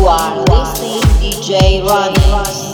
You are listening DJ Ronnie.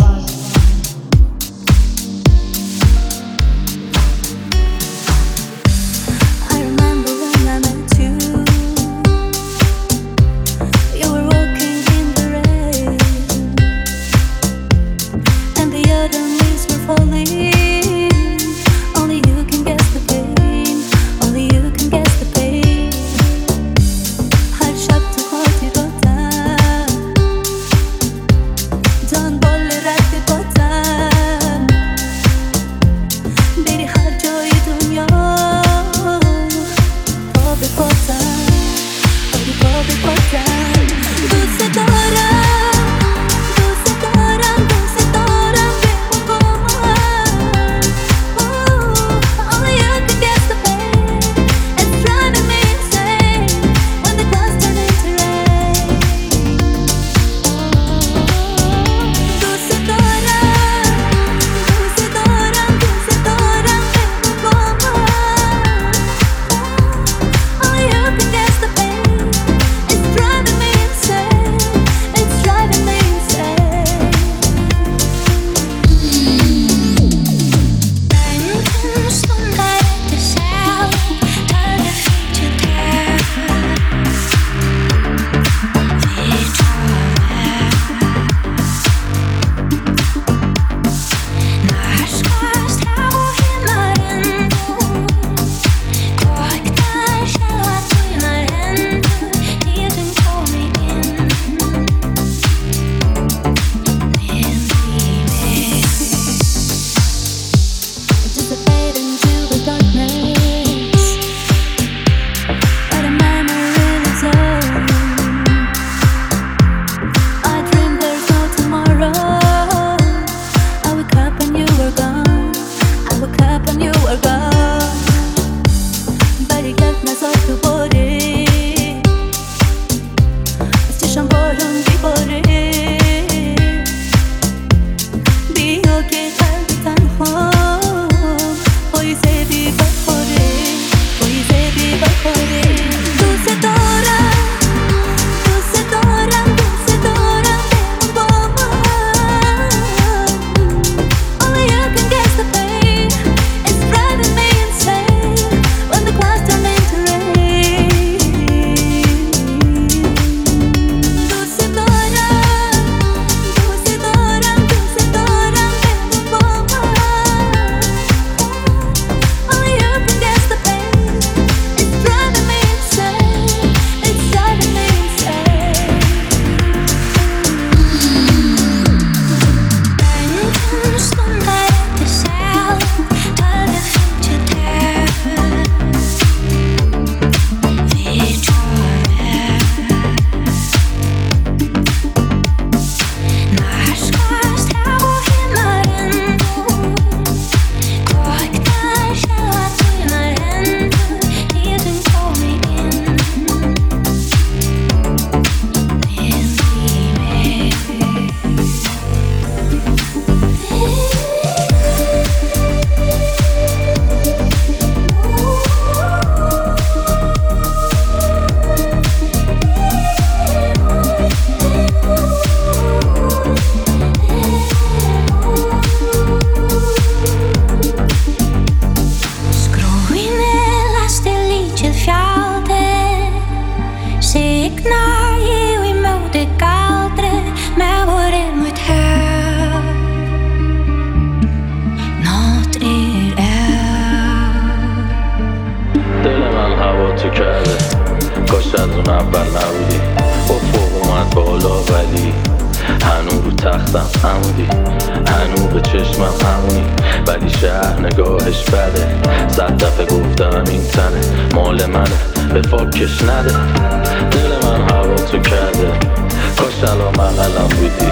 فاکش نده دل من هوا تو کرده کاش الان من قلم بودی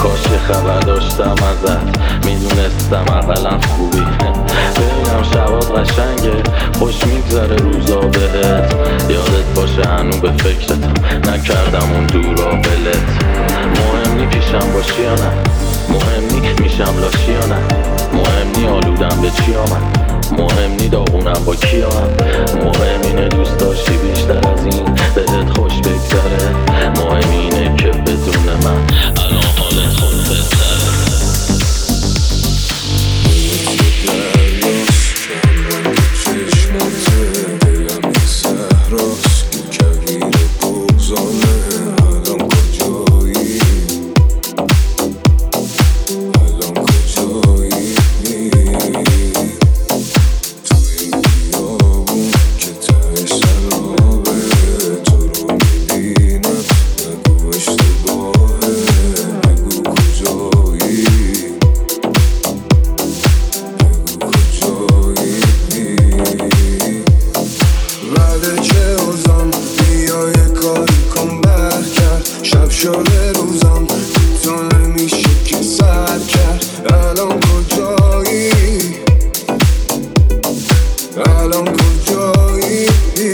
کاش یه خبر داشتم ازت، میدونستم اقلا خوبی. ببینم شبات قشنگه، خوش میگذره روزا بهت. یادت باشه هنو به فکرتم، نکردم اون دورا بلت. مهم نی پیشم باشی یا نه، مهم نی میشم لاشی یا نه، مهم نی آلودم به چی آمد، مهم نی داغونم با کیام. مهم اینه دوست داشتی بیشتر از این بهت خوش بگذره. مهم اینه که بدون من الان حالت خود بهتره. دریاست کم رنگ چشماته، دلم یه صحراست که کویر بغضانه. الان کجایی، الان کجایی؟ تو این بیابون که ته سرابه، تو رو میبینم نگو اشتباهه، نگو کجایی، بعد چه اوزان بیای کاری کن برگرد. شب شده روزم تو نمیشه که سر کرد. الان کجایی، الان کجایی؟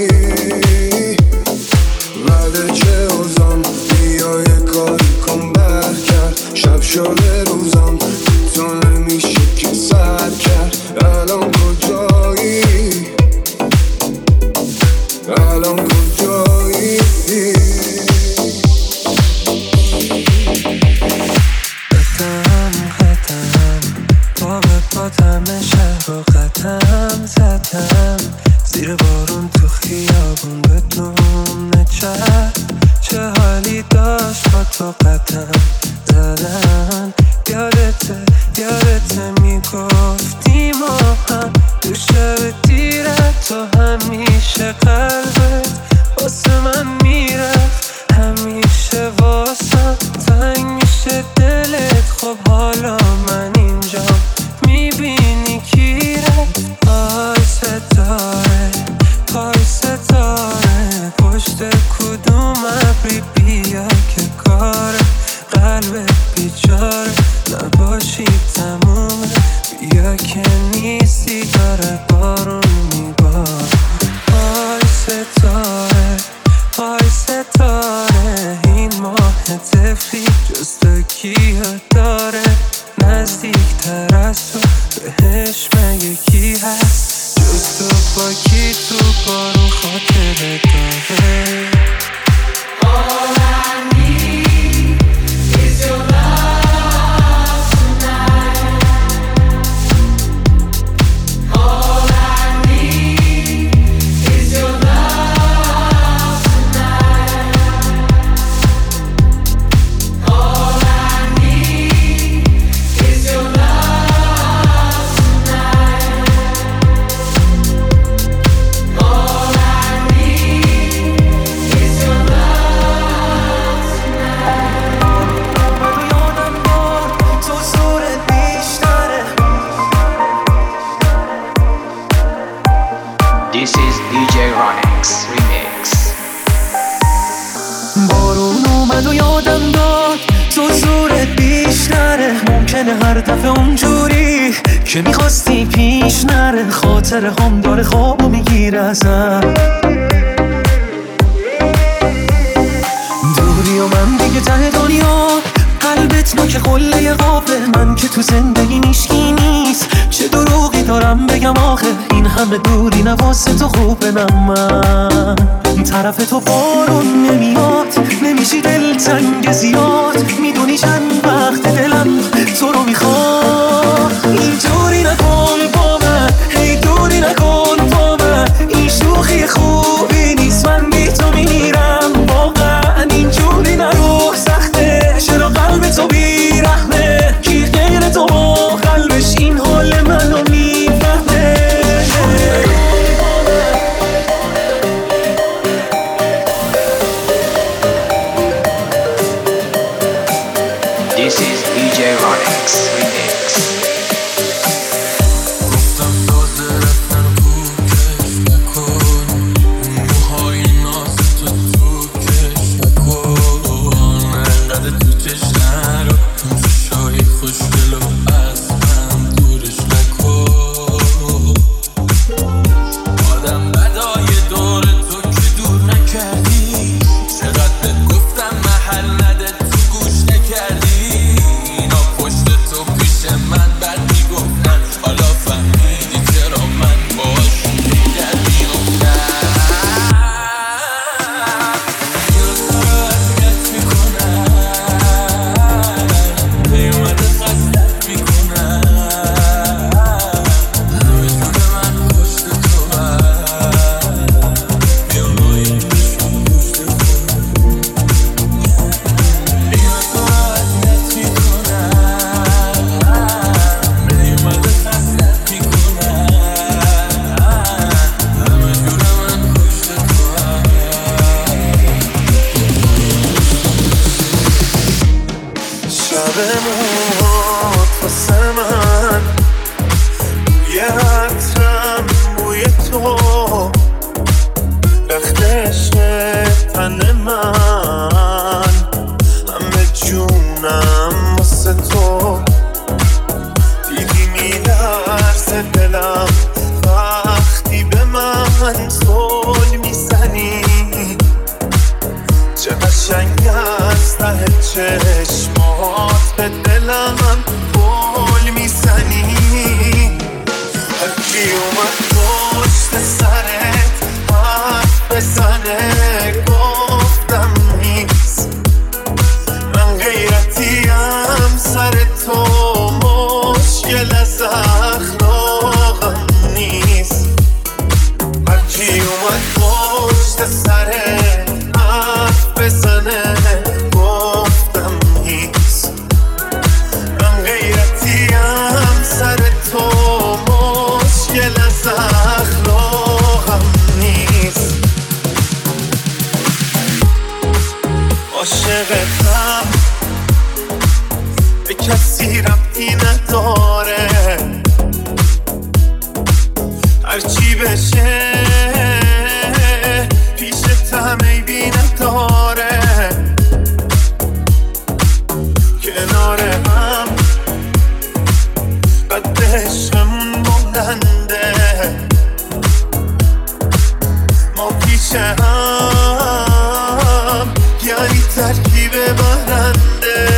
بعد چه اوزان بیای کاری کن برگرد. شب شده روزم تو نمیشه که سر کرد. الان کجایی، الان کجایی؟ قدم با به پاتم شهر و قدم زدم زیر بارون تو خیابون بدون چه حالی داشت با تو قدم زدن. یادته میگفتی ما هم تو شب دیرت تو همیشه قلبت واسه من میرفت، همیشه واسم تنگ میشه دلت. خب حالا من اینجا میبینی کی رفت. پای ستاره پشت کدوم ابری بیا که کار قلبت بیچاره نباشی تمومه. بیا که نیستی داره بارون میبار. پای ستاره این ماه تفری جز تو کیا داره. نزدیک تر از تو بهش مگه کی هست جز تو؟ با کی تو بارون خاطره داره. All I need is your love tonight. All I need is your love tonight. All I need is your love tonight. All I need is your love tonight. یادم باد تو زورت بیشتره. This is DJ Ronix Remix. بارون اومد و یادم داد تو زورت بیشتره. ممکنه هر دفعه اونجوری که میخواستی پیش نره. خاطر هم داره خوابو میگیره ازم. دوری و من دیگه ته دنیا قلبت نوک قله قابه. من که تو زندگی نیشکی نیست چه دروغی دارم بگم آخه. این همه دوری نواسه تو خوبه نه من طرف تو بارون نمیاد. نمیشی دلتنگ زیاد میدونی چند وقت دلم تو رو میخواد. اینجوری نکن با من هی دوری نکن با من. این شوخی خوبی نیست من بی تو میرم واقعا. اینجوری نرو سخته چرا قلب تو بیرحمه. کی غیر تو با قلبش این حال منو میفهمه. This is DJ Ronix Remix. یه عطرم بوی تو رختش تن من، همه جونم واسه تو. دیدی میلرزه دلم وقتی به من زل میزنی، چه قشنگ از ته چشمات به دلم گل میزنی. هرکی اومد پشت سرت حرف بزنه گفتم نیست، من غیرتیم سر تو مشکل از اخلاقم نیست. هرکی اومد پشت سرت حرف بزنه گفتم نیست، من غیرتیم سر تو مشکل از اخلاقم نیست. عاشقتم به کسی ربطی نداره، هرچی بشه پیشتم عیبی نداره. کنار هم قد عشقمون بلنده، ما پیش هم یعنی ترکیب برنده.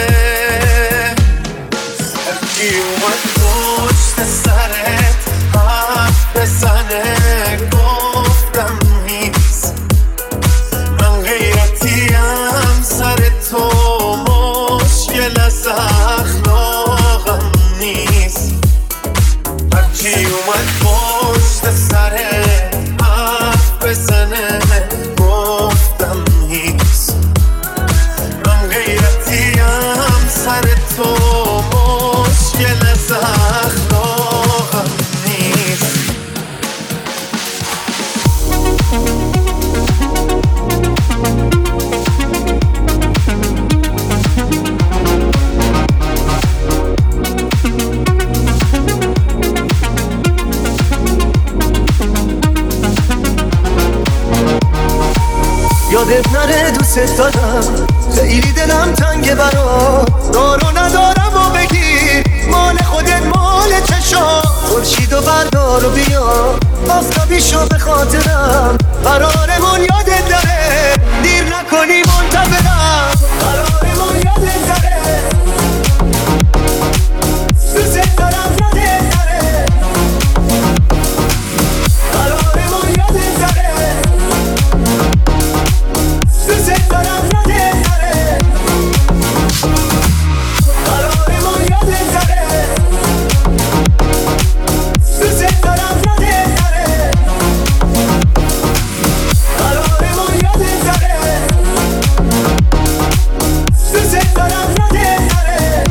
هرکی اومد پشت سرت حرف بزنه گفتم نیست، من غیرتیم سر تو مشکل از اخلاقم نیست. هرکی اومد پشت سرت حرف بزنه گفتم نیست، من غیرتیم سر تو مشکل از اخلاقم نیست. یادت نره دوست دارم، خیلی دلم تنگه برات، دارو ندارم و بگیر مال خودت مال چشام. خورشید و بردار و بیا آفتابی شو به خاطرم، قرارمون یادت داره دیر نکنی منتظرم، قرارمون یادت داره دوست دارم یادت داره، قرارمون یادت داره دوست دارم یادت داره، قرارمون یادت داره دوست دارم یادت داره، قرارمون یادت داره دوست دارم یادت داره.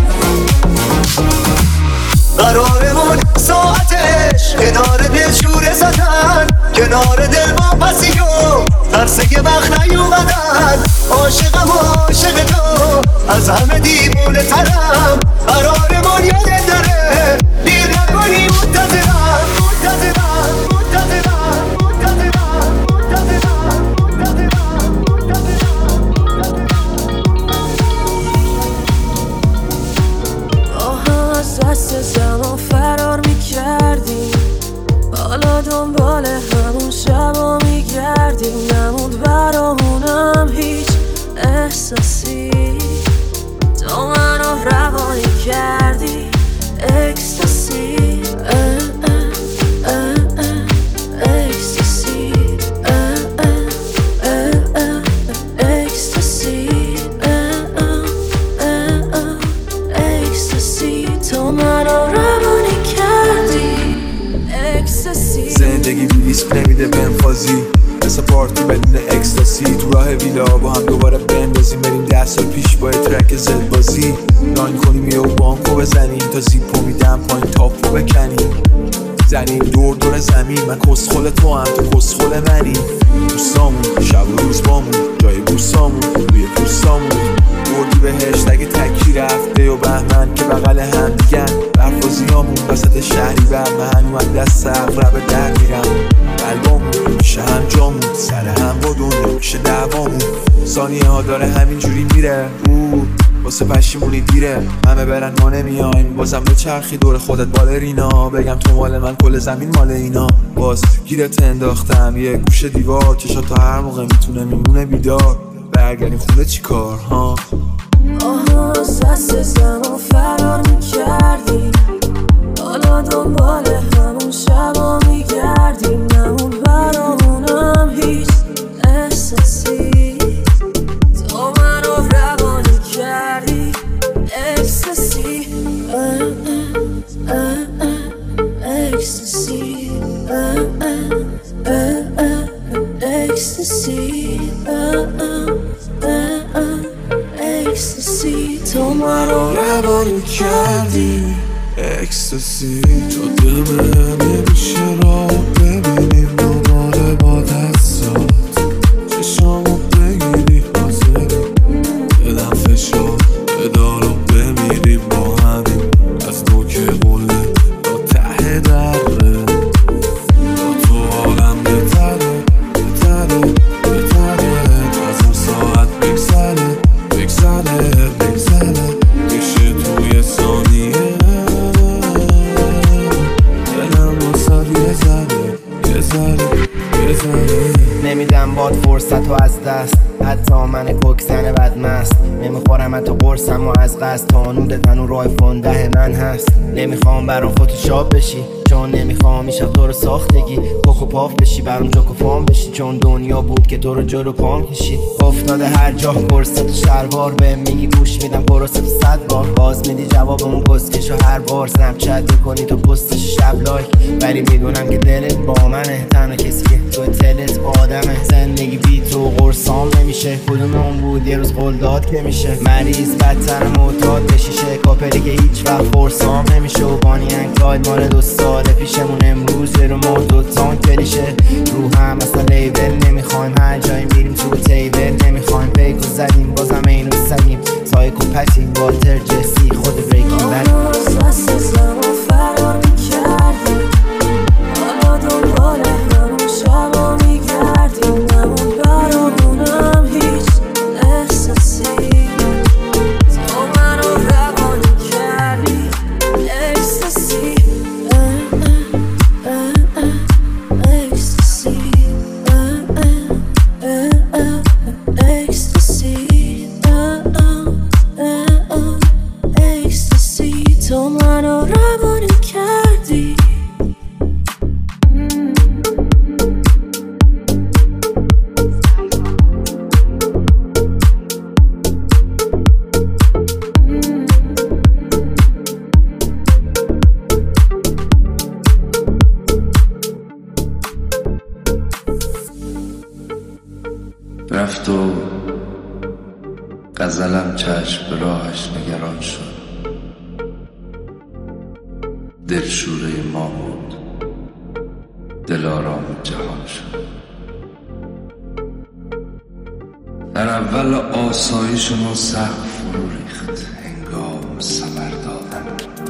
قرارمون ساعتش کنار دل شوره زدن، کنار دل با پسی و ترسه وقت نیومدن. عاشقم عاشق تو از همه دیوونه ترم، قرارمون یادت داره دیر نکنی منتظرم، منتظرم منتظرم منتظرم منتظرم منتظرم منتظرم. با هم از دست زمان فرار میکردیم، حالا دنبال همون شبا میگردیم. نموند برامونم هیچ احساسی، تو منو روانی کردی اکستاسی، اکستاسی، اکستاسی، اکستاسی، تو منو روانی کردی اکستاسی. زندگی ریسک نمیده بهم فازی، مثل پارتی بدون اکستاسی. تو راه ویلا با هم دوباره بندازیم، بریم 10 سال پیش با ترک زد بازی. لاین کنیم یه بانکو بزنیم، تا زیپو میدم پایین تاپو بکنیم. زنیم دور دور زمین، من کسخل تو هم تو کسخل منی. دوستامون شب و روز بامون، جای بوسامون روی پوستامون. بردی بهشت اگه تکی رفته و بهمن که بغل هم دیگن. سرفازیامون وسط شهری بر من هنوز دست اقرب در میرم. قلبامون میشه هم جامون، سر هم با دنیا میشه دعوامون. ثانیه ها داره همینجوری میره، واسه پشیمونی دیره. همه برن ما نمیایم، بازم به چرخی دور خودت بالرینا. بگم تو مال من کل زمین مال اینا. باز گیرت انداختم یه گوشه دیوار، چشات تا هر موقع میتونه میمونه بیدار. برگردیم خونه چی کار ها؟ آها از دست زمان فرار میکردیم، حالا دنبال همون شبا میگردیم. نمون برامونم هیچ احساسی، تو منو روانی کردی. اکستاسی اکستاسی اکستاسی اکستاسی، تو منو روانی کردی. اکستاسی تو دل من نمیشه را ببینیم دوباره با دستات. چشامو بگیری حاضری بدم فشار بدارو بمیریم با همین. از تو که قله تا ته دره، تا تو عالم بهتره بهتره بهتره. از اون ساعت بگذره بگذره بگذره، میشه توی ثانیه دلم واسد یه ذره نمیدم باد فرصت و از دست، حتی من کوکسن بدمست. نمیخورم حتی قرصم و از قصد، تا نود تن و رایفون ده من هست. نمیخوام برام فتوشاپ بشی، چون نمیخوام ایشب تو رو ساختگی کوکو پاف بشی، برام جوکو فام بشی. چون دنیا بود که تو رو جلو پام کشید. افتاده هر جا کرست و شلوار، به میگی گوش میدم پروست 100 بار. باز میدی جوابمون کسکشو هر بار. سنپچت میکنی تو پستش شب لایک، ولی میدونم که دلت با منه. تنها کسی که تو تلت آدمه. زندگی بی تو قرصام نمیشه، کدوم اون بود یه روز قول داد که میشه. مریض بدتر معتاد بشیشه، کاپلی که هیچ وقت فرسام نمیشه. و بانی انگاید مال 2 سال پیشمون، امروز رو مرد دوتان کلیشه. رو هم اصلا لیبل نمیخوایم، هر جایی میریم تو تیبل نمیخوایم. پیکو زدیم بازم اینو سگیم، سایکو پتیم والتر جسی خود بریکیم بد. از دست زمان فرار میکردیم، حالا دنبال همون شبا میگردیم. نمون برامونم هیچ احساسی، تو منو روانی کردی. اکستاسی اکستاسی اکستاسی اکستاسی، تو منو روانی کردی. رفت و غزلم چشم به راهش نگران شد. دلشوره ما بود، دلارام جهان شد. در اول آسایشمون سقف فرو ریخت، هنگام ثمر دادن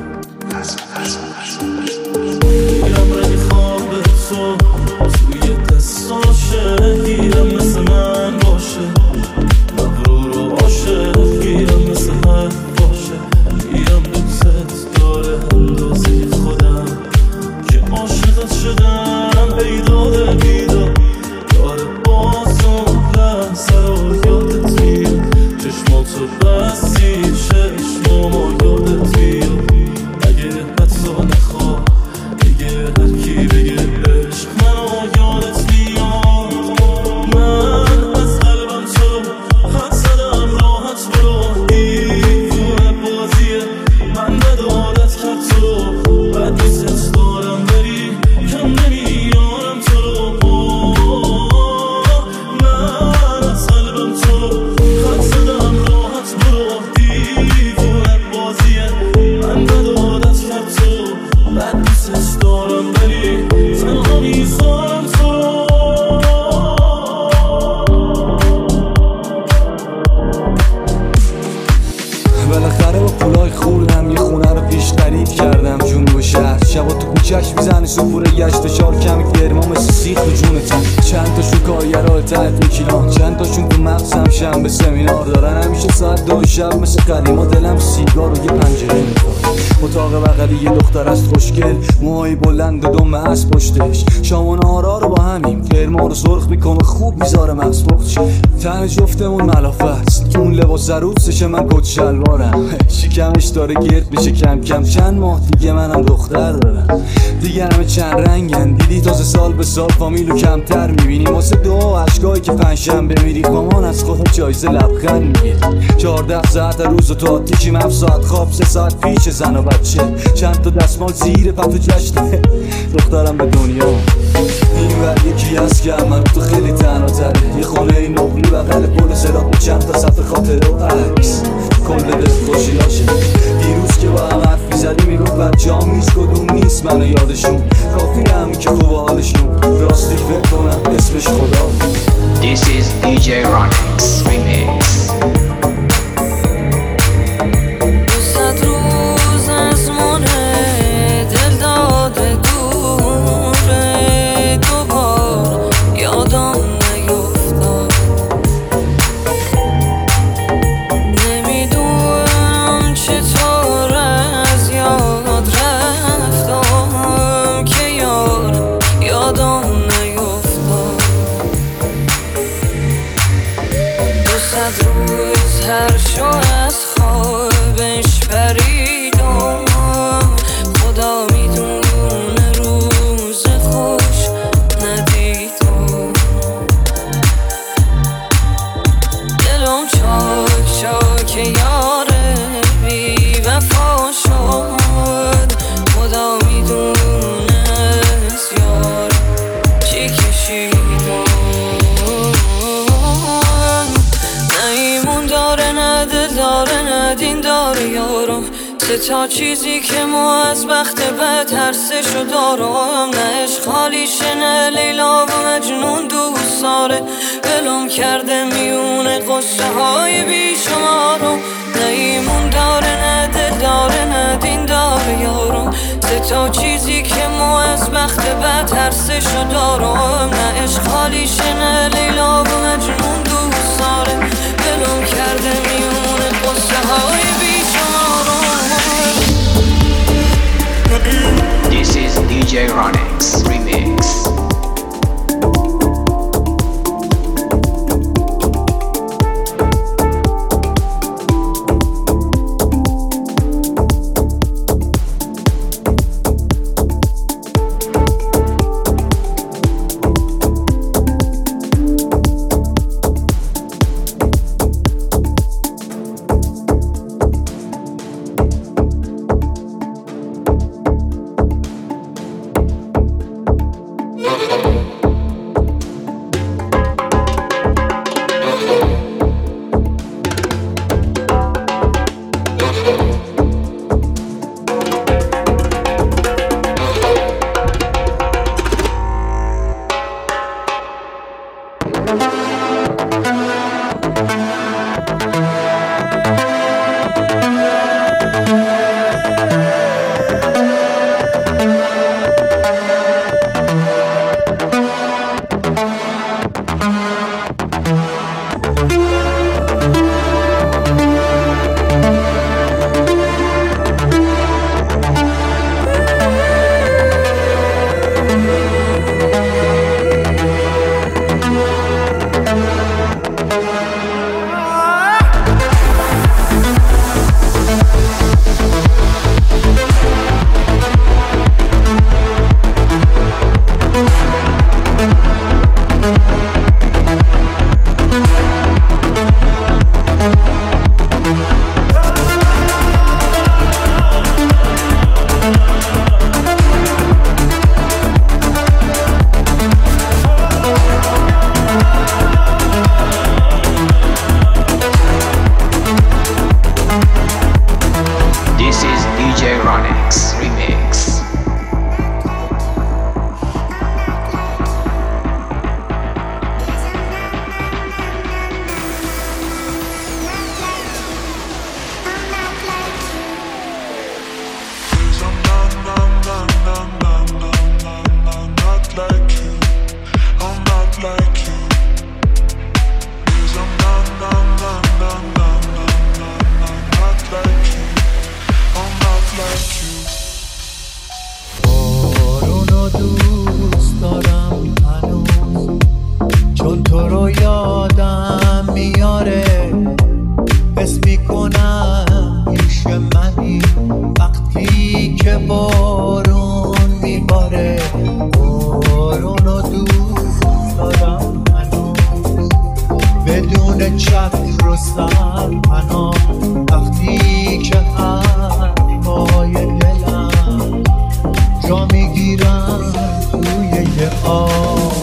گیرم رنگ خواب تو توی دستاشه، گیرم مثل من باشه، مغرور و باشه. گیرم مثل من باشه، گیرم دوست داره اندازه خودم که عاشقت شدم. بیداده بیداد داره بازم لحظه رو یادت میاد. چشماتو بستی چشمامو یادت میاد. اگه حتی نخواه دیگه هر کی بگه عشق منو یادت میاد. من از قلبم تو خط زدم راحت برو، دیوونه بازیه من بدادت کرد تو. بد دوست دارم بری کم نمیارم تو رو. من از قلبم تو خط زدم راحت برو، دیوونه بازیه من بدادت کرد تو. بد دوست دارم بری تنها میذارم تو. بالاخره با پولای خوردم یه خونه رو پیش خرید کردم. میزنه سپوره گشت شار کمی گرما مثل سیخ تو جونتم. چند تاشون کارگرای تحت میکیلان، چند تاشون تو مغزم شنبه سمینار دارن. همیشه ساعت 2 شب مثل قدیما دلم سیگار و یه پنجره میخواد. اتاق بغلی یه دختر است خوشگل، موهای بلند و دم از پشتش. شام و نهارا رو با همیم قرما رو سرخ میکنه خوب میذاره مغز پخت شه. تن جفتمون ملافه است، اون لباس عروسشه من کت شلوارم. شکمش داره گرد میشه کم کم، چند ماه دیگه منم دختر دارم. دیگه همه چند رنگن، دیدی تازه سال به سال فامیلو کمتر میبینی. واسه دو اشکایی که پنجشنبه میری مامان از خودت جایزه لبخند میگیری. 14 ساعت روز و تا تیکیم 7 ساعت خواب 3 ساعت پیش زن و بچه. چند تا دستمال زیر پتو جشنه دخترم به دنیا. این ور یکی هست که من تو خیلی تنها تره، یه خونه این نقلی بغل پل صراط با چند تا صفحه خاطره و عکس. کل دل خوشیاشه دیروز که با هم حرف میزدی میگفت بچه‌ام نیست کدوم نیست منو یادشون. کافی هم که خوب حالشون راستی فکر کنم اسمش خدا. This is DJ Ronix Remix. هر شو از خوابش پریدم، خدا میدونه روز خوش ندیدم. دلم چاک چاک یاره بی وفا شد، خدا میدونه از یار چی کشیدم. داره ندین داره یارم، 3 تا چیزی که ما از بخت بد هر 3 شو دارم. نه عشق خالیشه نه لیلا و مجنون دوست داره، دلم کرده میونه قصه های بیشمارم. نه ایمون داره نه دل داره نه دین داره یارم، 3 تا چیزی که ما از بخت بد هر 3 شو دارم. نه عشق خالیشه نه لیلا و مجنون دوست داره، دلم کرده میونه قصه های بیشمارم. This is DJ Ronix Remix. میرم روی یه آب.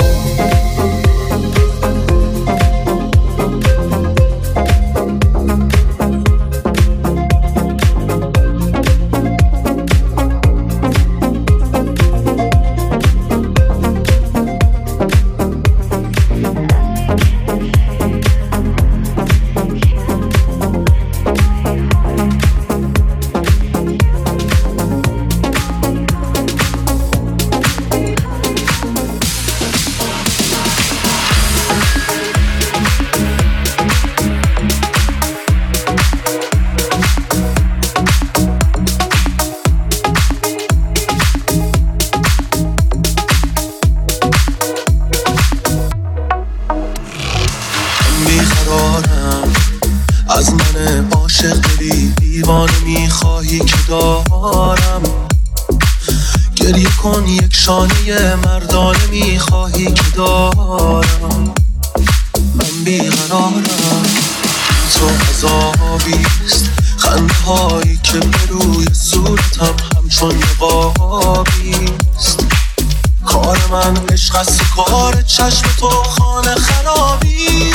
از من عاشق دلی دیوانه میخواهی که دارم، گریه کن یک شانه مردانه میخواهی که دارم. من بیقرارم تو عذابیست، خنده هایی که به روی صورتم همچون نقابیست. کار من عشق است، کار چشم تو خانه خرابی.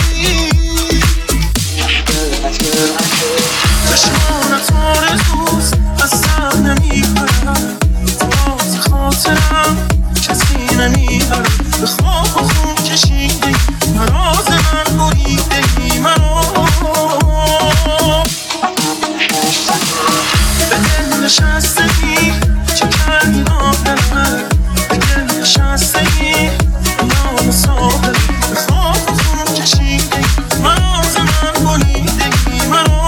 چشمانت آرزوست از سر نمیبرم، باز خاطرم کسی نمیبرم. به خواب و خون کشیده مراز من بریده ای منو، به دل نشستگی چه کردی نادرم، به دل نشستگی نام ساده. به خواب و خون کشیده مراز من بریده ای منو.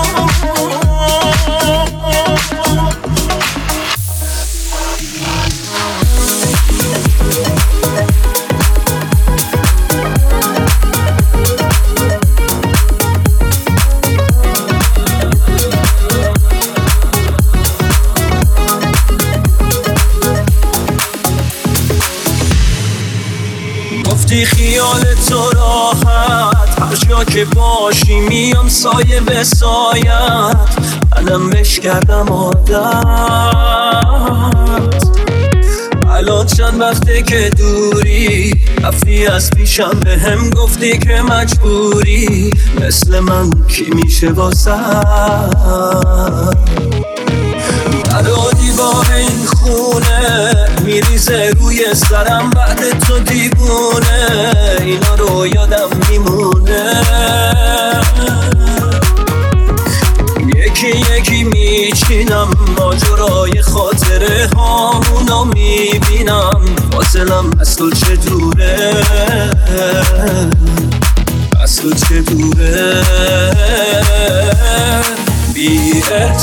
گفتی خیال تو راحت، هر جا که باشی میام سایه به سایت. منم بش کردم عادت، الان چند وقته که دوری، رفتی از پیشم به هم گفتی که مجبوری. مثل من کی میشه واسه برادی با این خونه میریزه روی سرم بعد تو دیوونه. اینا رو یادم میمونه، یکی یکی میچینم ماجرای خاطره هامونو میبینم. فاصلم از تو چه دوره، از تو چه دوره. بی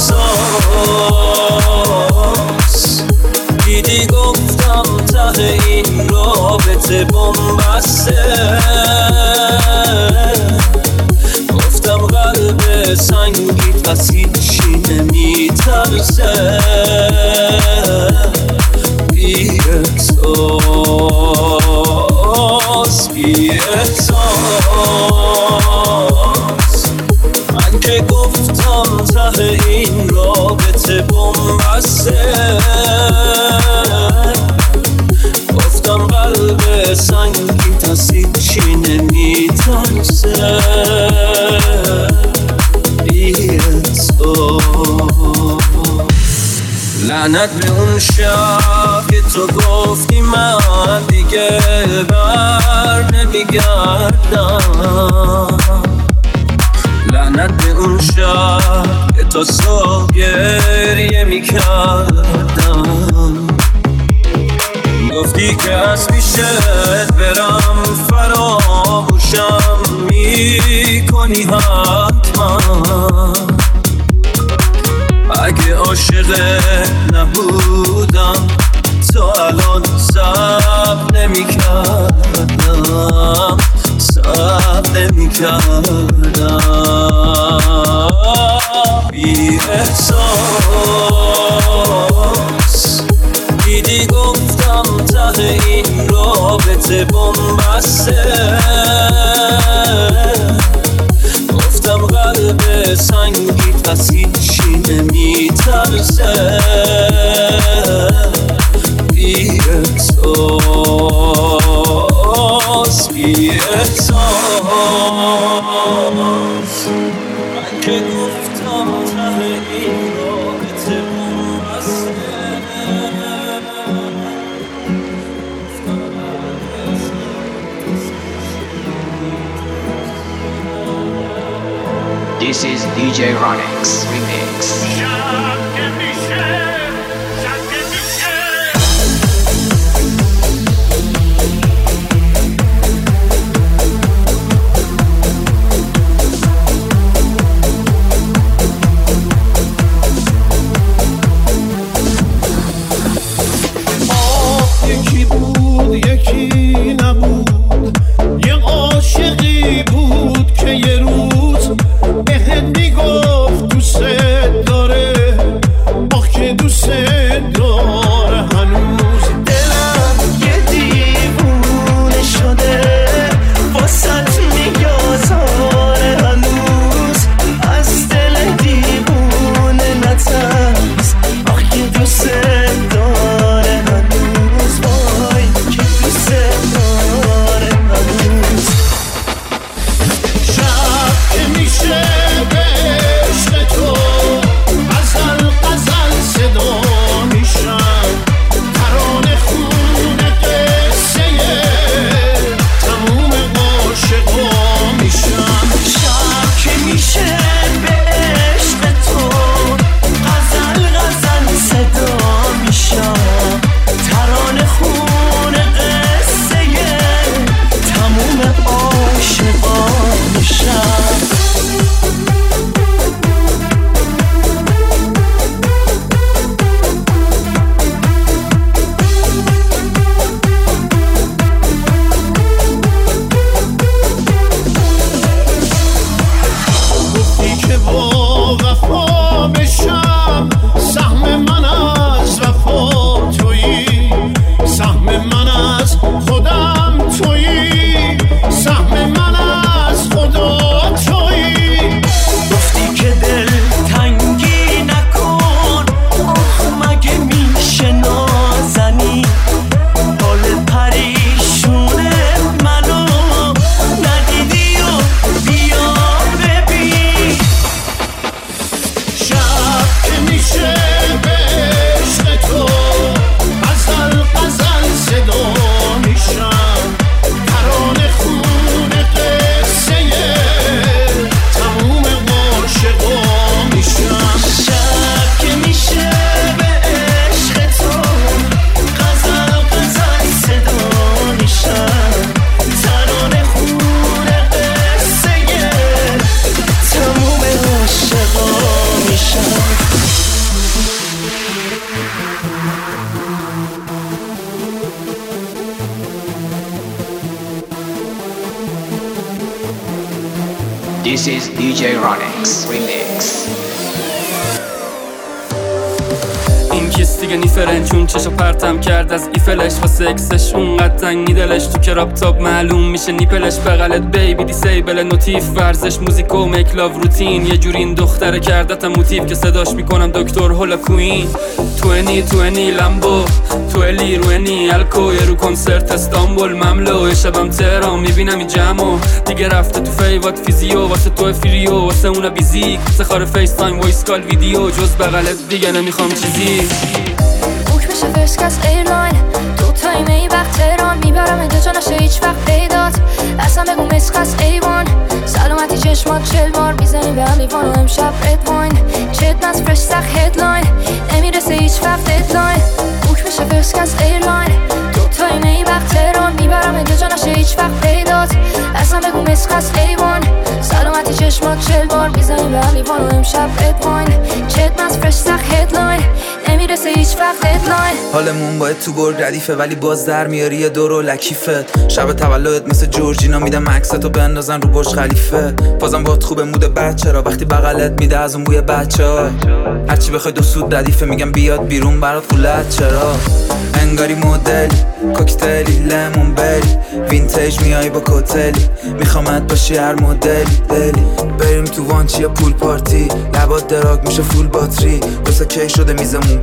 احساس دیدی گفتم ته این رابطه بنبسته، گفتم قلب سنگیت از هیچی نمیترسه. بی احساس بی احساس، من که گفتم ته این رابطه بنبسته، گفتم قلب سنگیت از هیچی نمیترسه. بی احساس. لعنت به اون شب که تو گفتی من دیگه بر نمیگردم، لعنت به اون شب که تا صبح گریه میکردم. گفتی که از پیشت برم فراموشم میکنی حتما. اگه عاشق نبودم تا الان صبر نمیکردم، صبر نمیکردم. بی احساس دیدی گفتم ته این رابطه بنبسته، گفتم قلب سنگیت از هیچی نمیترسه. بی احساس. احساس بی احساس من که گفتم ته این رابطه This is DJ Ronix Remix. یکی بود یکی نبود یه عاشقی بود که یه روز بهت میگفت دوست داره آخ که دوست داره هنوز دلم یه دیوونه شده واسط میگذاره هنوز از دل دیوونه نترس آخ که دوست داره هنوز وای که دوست داره هنوز شب که میشه به عشق تو غزل غزل صدا میشم ترانه خونه قصه تموم عاشقا میشم شب که میشه به عشق تو غزل غزل صدا میشم ترانه خونه قصه تموم عاشقا میشم گفتی که با وفا بشم سهم من از وفا تویی سهم من از خودم تویی سهم من از خدا تویی گفتی که دل تنگی نکن آخ مگه میشه نازنی حال پریشونه منو ندیدی و بیا ببین شب که میشه به عشق تو غزل غزل صدا میشم ترانه خونه قصه تموم عاشقا میشم شب که میشه به عشق تو غزل غزل صدا میشم ترانه خونه قصه تموم عاشقا میشم This is DJ Ronix Remix. این کیست دیگه نیفرن چون چشو پرتم کرد از ایفلش واسه اکسش اونقدر تنگی دلش تو کراب تاب معلوم میشه نیپلش بغلت بیبی دیسیبل نوتیف ورزش موزیک و میک لاو روتین یه جوری این دختره کردتم موتیف که صداش میکنم دکتر هولا کوین 20 لامبو تولی روینی الکو یه رو کنسرت استانبول مملو شبم تهران میبینم این جمعو دیگه رفته تو فیوات فیزیو واسه تو فریو واسه اونا بیزیک واسه خار فیس تایم وایس کال ویدیو جز بغلت دیگه نمیخوام چیزی بوک بشه فرسکس ایرلاین تو تایمه وقت تهران میبرم اینجا جا نشه هیچ وقت پیدات اصلا بگو مسخص ایوان سلامتی چشمات 40 بار میزنی به هم لیوان و امشب رد واین چت نز فرش سخ هدلاین نمیرسه هیچ وقت ددلاین بوک بشه فرسکس ایرلاین تو تایمه وقت تهران میبرم اینجا جا نشه هیچ وقت پیدات اصلا بگو مسخص ایوان سلامتی چشمات 40 بار میزنی به هم لیوان و امشب رد واین چت نز فرش سخ هدلاین نمیرسه هیچ وقت ددلاین حالمون باید تو برگ ردیفه ولی باز در میاری یه دور و لکیفت شب تولدت مثل جورجینا میدم عکستو بندازن رو برج خلیفه بازم باهات خوبه مود بچه را وقتی بغلت میده از اون بوی بچه‌ها هرچی بخوای دو سود ردیفه میگم بیاد بیرون برات فولت چرا انگاری مدل کوکتلی لیمون بری وینتیج میای با کوتلی میخوامت باشی هر مدلی دلی بریم تو وانچی یا پول پارتی لبات دراگ میشه فول باتری واسه کی شده میزمون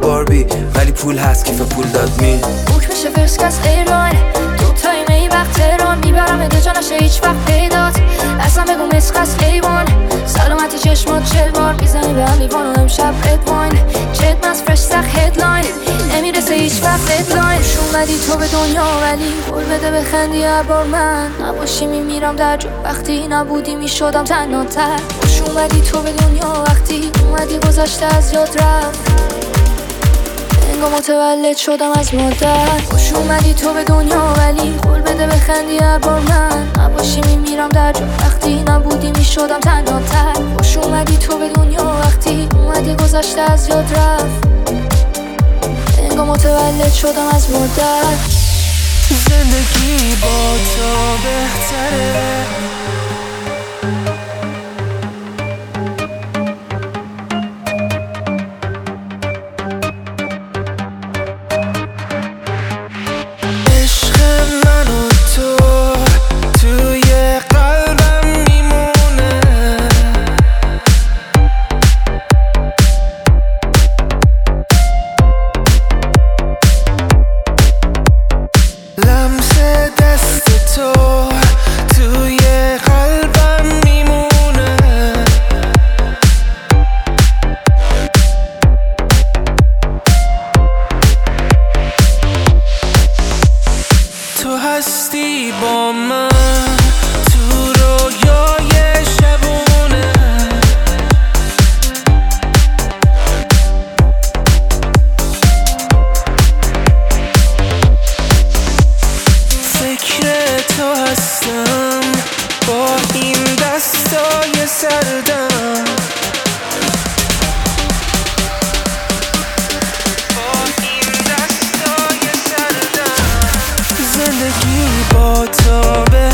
باربی ولی پول هست کیف پول داد می بوک میشه فرسک از ایران دوتایی می وقت تهران میبرم اده جا نشه هیچ وقت پیدات اصلا بگو مسک از ایوان سلامتی چشمات 40 بار میزنی به هم لیوان و امشب رد واین جد مز فرش سخ هدلاین نمیرسه هیچ وقت ددلاین اومدی تو به دنیا ولی قول بده بخندی هر بار من نباشی میمیرم در جو وقتی نبودی میشدم تنها تر خوش اومدی تو به دنیا وقتی اومدی گذشته از یاد رفت انگار متولد شدم از مادر خوش اومدی تو به دنیا ولی قول بده بخندی هر بار من نباشی میمیرم در جو وقتی نبودی میشدم تنها تر خوش اومدی تو به دنیا وقتی اومدی گذشته از یاد رفت انگار متولد شدم از مادر زندگی با تو بهتره هستی با من تو رویای شبونه فکر تو هستم با این دستای سردم زندگی با تو